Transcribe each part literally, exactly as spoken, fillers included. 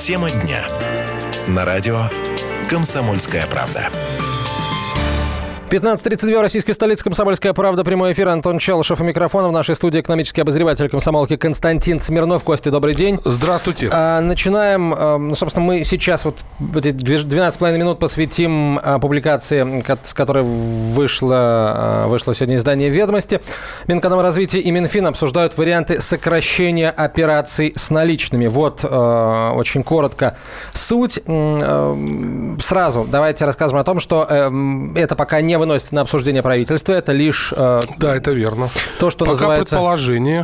Тема дня. На радио «Комсомольская правда». пятнадцать тридцать два, российская столица, «Комсомольская правда», прямой эфир, Антон Челышев у микрофона. В нашей студии экономический обозреватель комсомолки Константин Смирнов. Костя, добрый день. Здравствуйте. А, начинаем. А, ну, собственно, мы сейчас вот эти двенадцать с половиной минут посвятим а, публикации, с которой вышло, а, вышло сегодня издание «Ведомости». Минэкономразвития и Минфин обсуждают варианты сокращения операций с наличными. Вот а, очень коротко суть. А, сразу давайте расскажем о том, что а, это пока не выносится на обсуждение правительства, это лишь... Э, да, это верно. То, что пока называется... предположение,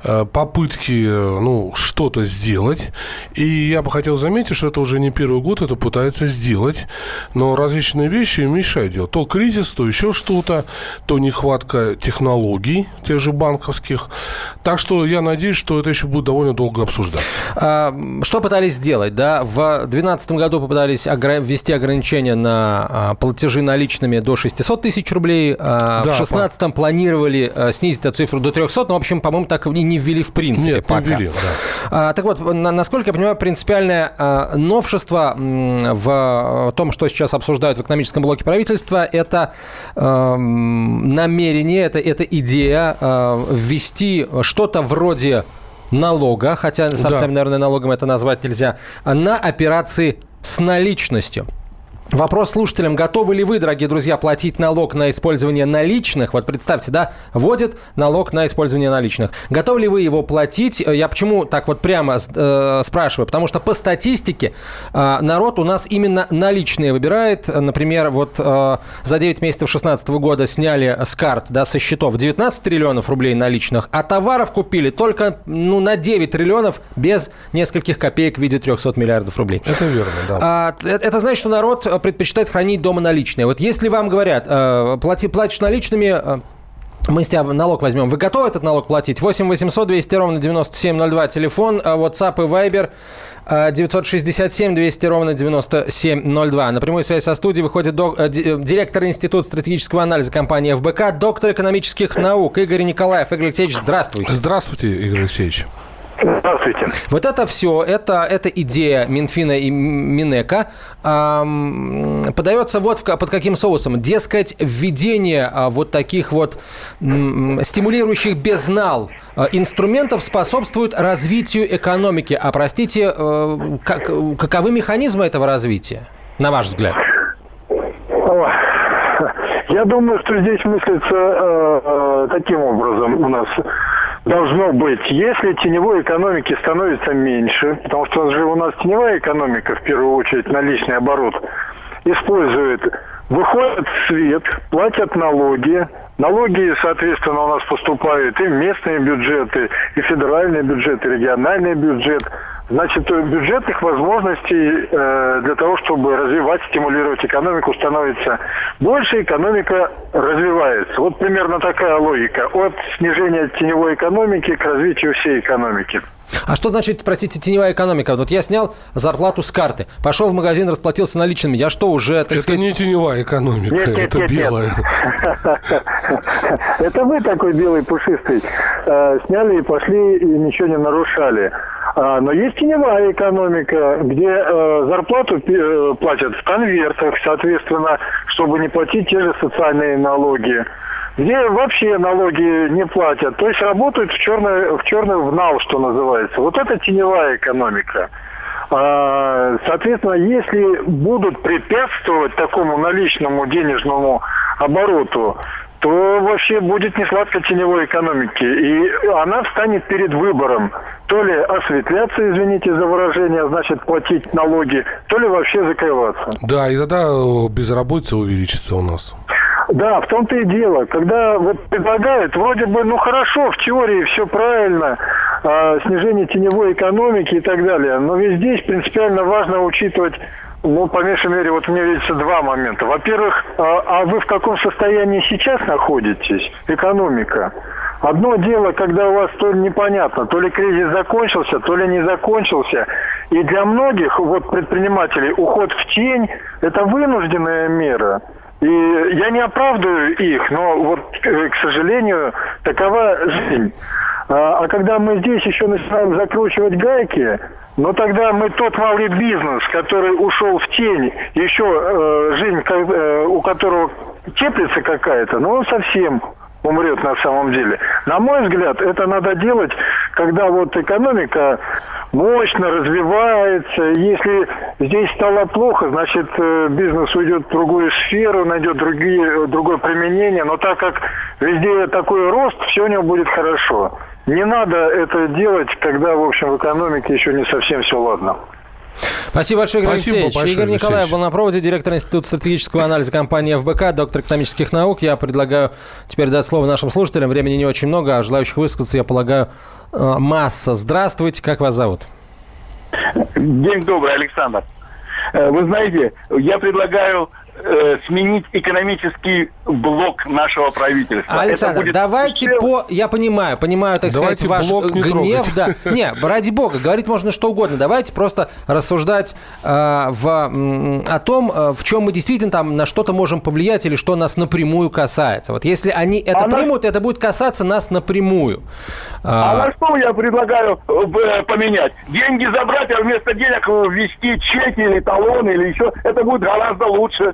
попытки, ну, что-то сделать. И я бы хотел заметить, что это уже не первый год это пытается сделать, но различные вещи им мешают делать. То кризис, то еще что-то, то нехватка технологий, тех же банковских. Так что я надеюсь, что это еще будет довольно долго обсуждаться. А, что пытались сделать? Да? В две тысячи двенадцатом году попытались огр... ввести ограничения на а, платежи наличными до шестисот тысяч рублей. А, да, в две тысячи шестнадцатом по... планировали а, снизить эту цифру до трехсот, но, в общем, по-моему, так и не ввели в принципе. Нет, пока. не ввели, да. А, так вот, на, насколько я понимаю, принципиальное а, новшество м, в том, что сейчас обсуждают в экономическом блоке правительства, это а, намерение, это, это идея а, ввести что-то вроде налога, хотя совсем, да. наверное, налогом это назвать нельзя, на операции с наличностью. Вопрос слушателям: готовы ли вы, дорогие друзья, платить налог на использование наличных? Вот представьте, да, вводят налог на использование наличных. Готовы ли вы его платить? Я почему так вот прямо э, спрашиваю? Потому что по статистике э, народ у нас именно наличные выбирает. Например, вот э, за девять месяцев две тысячи шестнадцатого года сняли с карт, да, со счетов девятнадцать триллионов рублей наличных, а товаров купили только ну, на девять триллионов без нескольких копеек в виде трехсот миллиардов рублей. Это верно, да. А, это, это значит, что народ предпочитает хранить дома наличные. Вот если вам говорят, э, плати, платишь наличными, э, мы с тебя налог возьмем, вы готовы этот налог платить? восемь восемьсот двести ровно девяносто семь ноль два телефон, э, WhatsApp и Viber э, девятьсот шестьдесят семь двести ровно девяносто семь ноль два. На прямую связь со студией выходит док, э, директор Института стратегического анализа компании эф бэ ка, доктор экономических наук Игорь Николаев. Игорь Алексеевич, здравствуйте. Здравствуйте, Игорь Алексеевич. Здравствуйте. Вот это все, это, это идея Минфина и Минэка эм, подается вот в, под каким соусом? Дескать, введение а, вот таких вот м, стимулирующих безнал а, инструментов способствует развитию экономики. А, простите, э, как, каковы механизмы этого развития, на ваш взгляд? О, я думаю, что здесь мыслится э, э, таким образом у нас. Должно быть, если теневой экономики становится меньше, потому что же у нас теневая экономика, в первую очередь наличный оборот, использует, выходят в свет, платят налоги, налоги, соответственно, у нас поступают и в местные бюджеты, и федеральный бюджет, и региональный бюджет. Значит, бюджетных возможностей э, для того, чтобы развивать, стимулировать экономику, становится больше, экономика развивается. Вот примерно такая логика. От снижения теневой экономики к развитию всей экономики. А что значит, простите, теневая экономика? Вот я снял зарплату с карты, пошел в магазин, расплатился наличными. Я что, уже... Это сказать... не теневая экономика, нет, нет, это нет, белая. Это вы такой белый пушистый. Сняли и пошли, и ничего не нарушали. Но есть теневая экономика, где зарплату платят в конвертах, соответственно, чтобы не платить те же социальные налоги. Где вообще налоги не платят, то есть работают в черную, в черную в нал, что называется. Вот это теневая экономика. Соответственно, если будут препятствовать такому наличному денежному обороту, то вообще будет несладко теневой экономики. И она встанет перед выбором. То ли осветляться, извините за выражение, значит платить налоги, то ли вообще закрываться. Да, и тогда безработица увеличится у нас. Да, в том-то и дело. Когда вот предлагают, вроде бы, ну хорошо, в теории все правильно, э, снижение теневой экономики и так далее, но ведь здесь принципиально важно учитывать, ну, по меньшей мере, вот мне видится два момента. Во-первых, э, а вы в каком состоянии сейчас находитесь, экономика? Одно дело, когда у вас то ли непонятно, то ли кризис закончился, то ли не закончился. И для многих вот предпринимателей уход в тень – это вынужденная мера. И я не оправдываю их, но вот, к сожалению, такова жизнь. А, а когда мы здесь еще начинаем закручивать гайки, ну тогда мы тот малый бизнес, который ушел в тень, еще э, жизнь э, у которого теплится какая-то, ну он совсем умрет на самом деле. На мой взгляд, это надо делать, когда вот экономика мощно развивается. Если здесь стало плохо, значит бизнес уйдет в другую сферу, найдет другие, другое применение. Но так как везде такой рост, все у него будет хорошо. Не надо это делать, когда, в общем, в экономике еще не совсем все ладно. Спасибо большое, Игорь Спасибо Алексеевич. большое, Игорь Алексеевич. Николаев был на проводе, директор Института стратегического анализа компании эф бэ ка, доктор экономических наук. Я предлагаю теперь дать слово нашим слушателям. Времени не очень много, а желающих высказаться, я полагаю, масса. Здравствуйте, как вас зовут? День добрый, Александр. Вы знаете, я предлагаю э, сменить экономический блок нашего правительства. Александр, будет... давайте по... Я понимаю, понимаю, так давайте сказать, ваш блок не гнев. Да. Не, ради бога, говорить можно что угодно. Давайте просто рассуждать э, в, м, о том, э, в чем мы действительно там на что-то можем повлиять или что нас напрямую касается. Вот если они это а примут, на... это будет касаться нас напрямую. А, а на что я предлагаю э, поменять? Деньги забрать, а вместо денег ввести чеки или талоны или еще. Это будет гораздо лучше.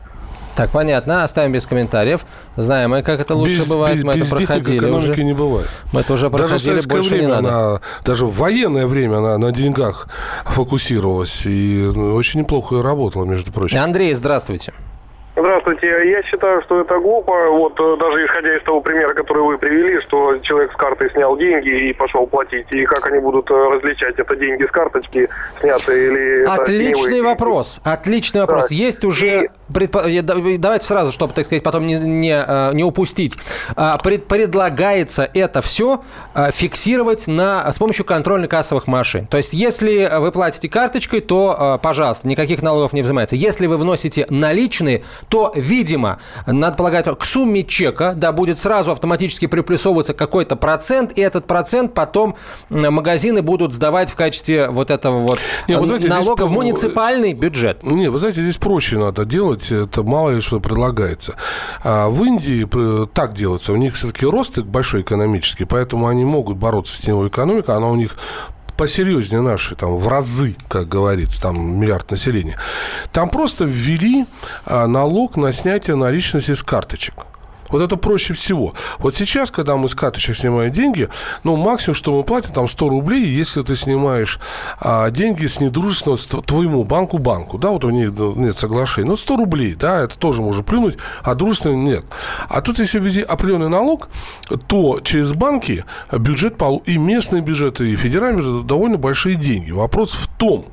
Так, понятно. Оставим без комментариев. Знаем мы, как это лучше без, бывает. Без, мы без это проходили экономики уже. не бывает. Мы это уже Даже проходили, в больше время не надо. Она, даже в военное время она на деньгах фокусировалась. И очень неплохо работала, между прочим. Андрей, здравствуйте. Здравствуйте. Я считаю, что это глупо. Вот даже исходя из того примера, который вы привели, что человек с карты снял деньги и пошел платить. И как они будут различать, это деньги с карточки снятые или... Отличный это вопрос. Отличный вопрос. Да. Есть уже... И... Предпо... Давайте сразу, чтобы, так сказать, потом не, не, не упустить. Пред... Предлагается это все фиксировать на... с помощью контрольно-кассовых машин. То есть, если вы платите карточкой, то, пожалуйста, никаких налогов не взимается. Если вы вносите наличные, то, видимо, надо полагать, к сумме чека, да, будет сразу автоматически приплюсовываться какой-то процент, и этот процент потом магазины будут сдавать в качестве вот этого вот не, вы знаете, налога здесь... в муниципальный бюджет. Не, вы знаете, здесь проще надо делать, это мало ли что предлагается. А в Индии так делается, у них все-таки рост большой экономический, поэтому они могут бороться с теневой экономикой, она у них посерьезнее нашей, там, в разы, как говорится, там, миллиард населения. Там просто ввели а, налог на снятие наличности с карточек. Вот это проще всего. Вот сейчас, когда мы с карточек снимаем деньги, ну, максимум, что мы платим, там, сто рублей, если ты снимаешь а, деньги с недружественного твоему банку-банку, да, вот у них нет соглашения, ну, сто рублей, да, это тоже можно плюнуть, а дружественного нет. А тут, если ввести определенный налог, то через банки бюджет, и местные бюджеты, и федеральные бюджеты довольно большие деньги. Вопрос в том,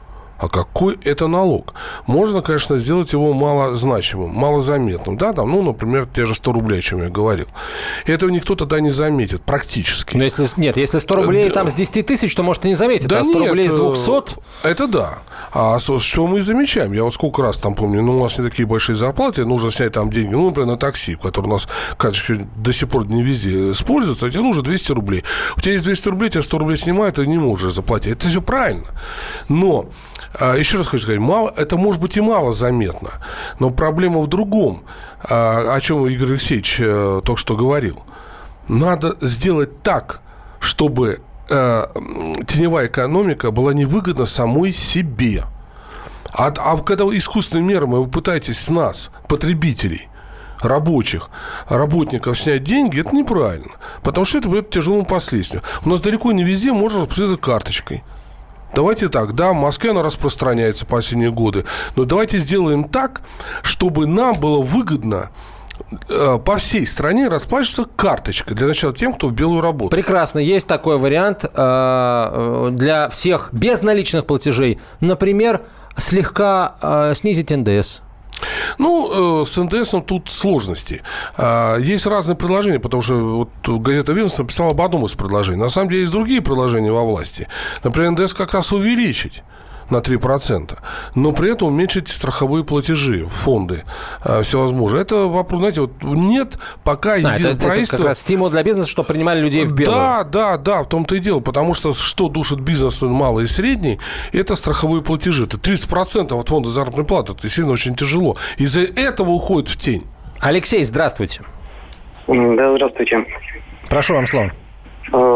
а какой это налог? Можно, конечно, сделать его малозначимым, малозаметным. Да, там, ну, например, те же сто рублей, о чем я говорил. Этого никто тогда не заметит практически. Но если, нет, если сто рублей там с десяти тысяч, то, может, и не заметит. Да, а сто нет, рублей с двухсот? Это да. А что мы и замечаем? Я вот сколько раз там помню, ну, у нас не такие большие зарплаты, нужно снять там деньги, ну, например, на такси, который у нас, карточки до сих пор не везде используется, а тебе нужно двести рублей. У тебя есть двести рублей, тебе сто рублей снимают, ты не можешь заплатить. Это все правильно. Но... Еще раз хочу сказать, мало, это может быть и мало заметно, но проблема в другом, о чем Игорь Алексеевич только что говорил. Надо сделать так, чтобы теневая экономика была невыгодна самой себе. А, а когда искусственными мерами вы пытаетесь с нас, потребителей, рабочих, работников снять деньги, это неправильно, потому что это будет к тяжелому последствию. У нас далеко не везде можно расплатиться карточкой. Давайте так, да, в Москве она распространяется последние годы, но давайте сделаем так, чтобы нам было выгодно э, по всей стране расплачиваться карточкой. Для начала тем, кто в белую работу. Прекрасно, есть такой вариант э, для всех безналичных платежей. Например, слегка э, снизить эн дэ эс. Ну, с эн дэ эсом тут сложности. Есть разные предложения, потому что вот газета «Ведомство» написала об одном из предложений. На самом деле есть другие предложения во власти. Например, эн дэ эс как раз увеличить на три процента, но при этом уменьшить страховые платежи, фонды э, всевозможные. Это вопрос, знаете, вот нет пока а, единого это, правительства... это как раз стимул для бизнеса, чтобы принимали людей в белую. Да, да, да, в том-то и дело, потому что что душит бизнес малый и средний, это страховые платежи. Это тридцать процентов от фонда заработной платы, это действительно очень тяжело. Из-за этого уходит в тень. Алексей, здравствуйте. Да, здравствуйте. Прошу вам слово.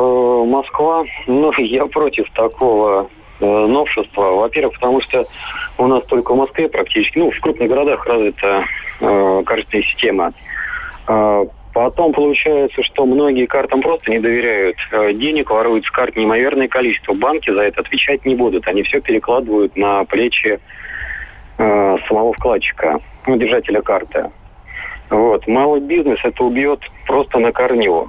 Москва. Ну, я против такого э, новшества. Во-первых, потому что у нас только в Москве практически, ну, в крупных городах развита э, карточная система. Э, потом получается, что многие картам просто не доверяют. Э, денег воруют с карт неимоверное количество. Банки за это отвечать не будут. Они все перекладывают на плечи э, самого вкладчика, ну, держателя карты. Вот. Малый бизнес это убьет просто на корню.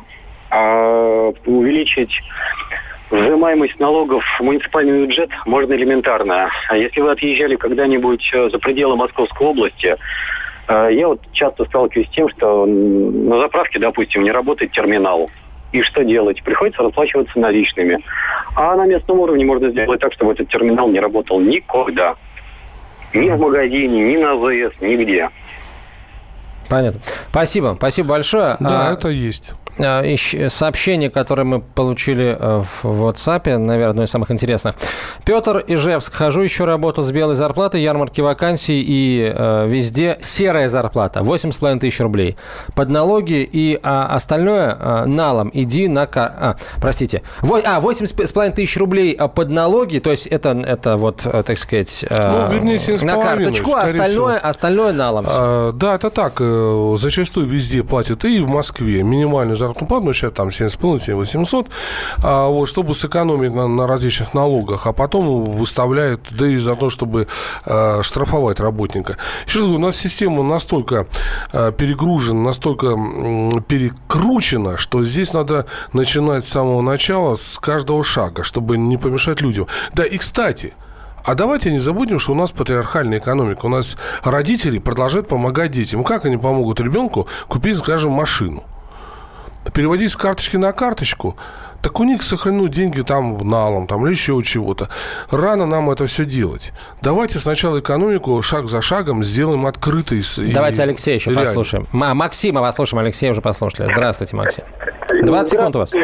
А увеличить взимаемость налогов в муниципальный бюджет можно элементарно. А если вы отъезжали когда-нибудь за пределы Московской области, я вот часто сталкиваюсь с тем, что на заправке, допустим, не работает терминал. И что делать? Приходится расплачиваться наличными. А на местном уровне можно сделать так, чтобы этот терминал не работал никогда. Ни в магазине, ни на АЗС, нигде. Понятно. Спасибо. Спасибо большое. Да, а, это есть. Сообщение, которое мы получили в WhatsApp, наверное, одно из самых интересных. Петр, Ижевск. Хожу, ищу работу с белой зарплатой, ярмарки вакансий и э, везде серая зарплата. восемь с половиной тысяч рублей. Под налоги и а, остальное а, налом. Иди на... Кар... А, простите. Во... А, восемь с половиной тысяч рублей под налоги, то есть это, это вот, так сказать, э, ну, вернее, семь с половиной, на карточку, а остальное, остальное налом. А, да, это так. Зачастую везде платят и в Москве минимальную зарплату плату, сейчас там семь с половиной - семь тысяч восемьсот, а, вот, чтобы сэкономить на, на различных налогах, а потом выставляют, да и за то, чтобы а, штрафовать работника. Еще раз говорю, у нас система настолько а, перегружена, настолько м, перекручена, что здесь надо начинать с самого начала, с каждого шага, чтобы не помешать людям. Да, и кстати, а давайте не забудем, что у нас патриархальная экономика. У нас родители продолжают помогать детям. Как они помогут ребенку купить, скажем, машину? Переводить с карточки на карточку, так у них сохранят деньги там налом, там, или еще чего-то. Рано нам это все делать. Давайте сначала экономику шаг за шагом сделаем открытой. Давайте Алексея еще реально послушаем. М- Максима послушаем, Алексея уже послушали. Здравствуйте, Максим. двадцать секунд у вас.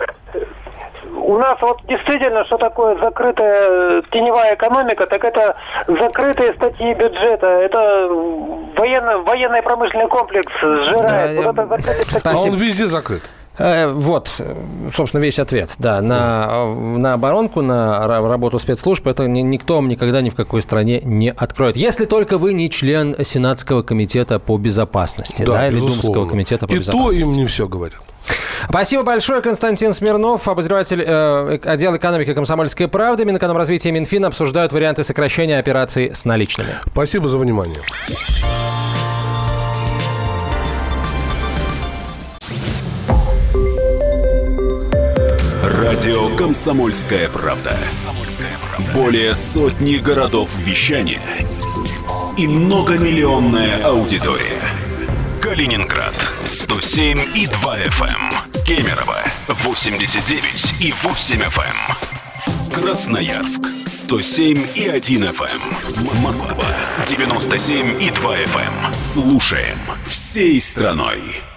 У нас вот действительно, что такое закрытая теневая экономика, так это закрытые статьи бюджета, это военно, военный промышленный комплекс сжирает. Да, вот это закрытые статьи. А он везде закрыт. Вот, собственно, весь ответ. Да, на, на оборонку, на работу спецслужб это никто вам никогда ни в какой стране не откроет. Если только вы не член Сенатского комитета по безопасности, да, да, или Думского комитета по и безопасности. И то им не все говорят. Спасибо большое. Константин Смирнов, обозреватель э, отдела экономики «Комсомольской правды». Минэкономразвития и Минфин обсуждают варианты сокращения операций с наличными. Спасибо за внимание. Радио «Комсомольская правда». Более сотни городов вещания и многомиллионная аудитория. Калининград сто семь и два эф эм, Кемерово восемьдесят девять и восемь эф эм, Красноярск сто семь и один эф эм, Москва девяносто семь и два эф эм. Слушаем всей страной.